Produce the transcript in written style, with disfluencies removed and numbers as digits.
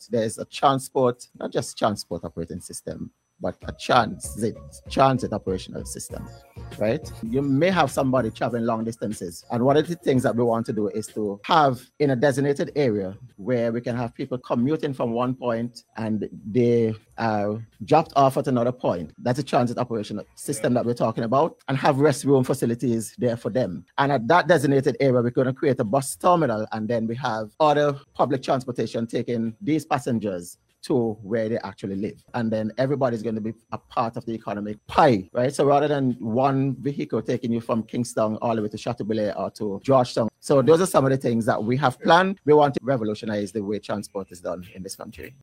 that there's a transport, not just transport operating system, but a transit operational system, right? You may have somebody traveling long distances. And one of the things that we want to do is to have in a designated area where we can have people commuting from one point and they are dropped off at another point. That's a transit operational system that we're talking about, and have restroom facilities there for them. And at that designated area, we're going to create a bus terminal, and then we have other public transportation taking these passengers to where they actually live. And then everybody's going to be a part of the economic pie, right? So rather than one vehicle taking you from Kingston all the way to Chateaubelair or to Georgetown. So those are some of the things that we have planned. We want to revolutionize the way transport is done in this country.